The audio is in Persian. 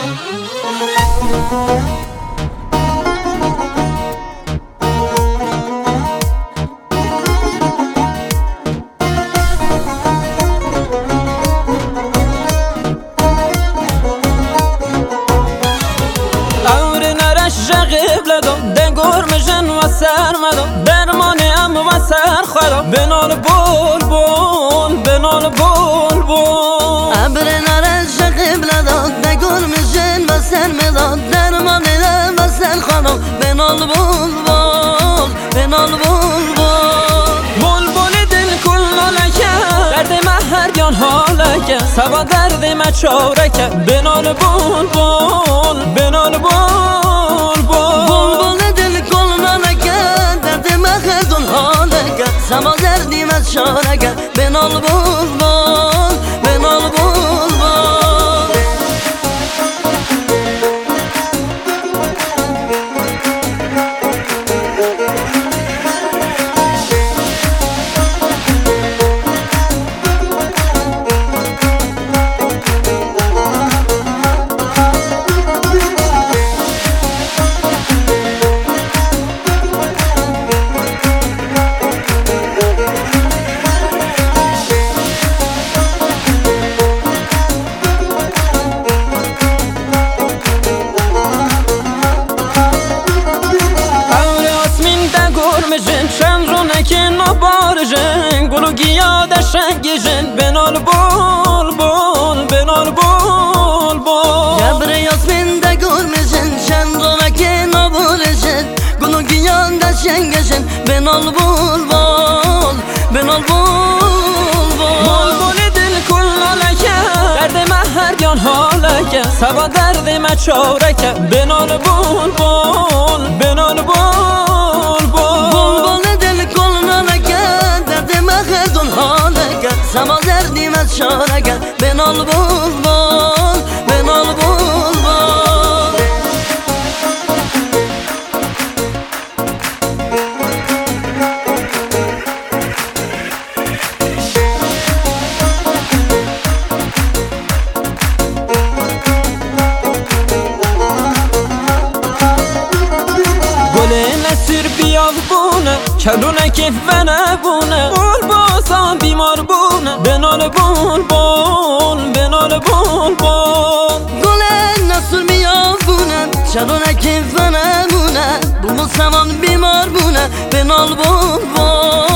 گرمجن و سرمدم درمانی ام و سر خراب بنال بول بول بنال بول بول ابر نرش قبله داد ده گرمجن و سرمداد درمانی ام و سر خراب بنال بول بول بنال بول بول بول بول دل کلالکه درد من هر جان حالکه سبا درد من چارکه بنال بول بول بنال بول بول سما دردیم از شارگه بنال بول بول بنال بول بول چند رونه که نبار جن گلو گیا دشنگ جن بنال بول بول بنال بول بول گبر یاسمین ده گرمجن چند رونه که نبار جن گلو گیا دشنگ جن بنال بول بول بنال بول بول بول دل کلالکه درد من هر جان حالکه سبا درد من چارکه بنال بول بول بنال بول بول سما دردیم از شارگه بنال بول بول بنال بول بول گل نسیر بیاب بونه کلونه که فنه بونه بول بازم بیمار بونه بنال بول بول بنال بول بول گل نسیر بیاب بونه کلونه که فنه بونه بول بازم بیمار بونه بنال بول بول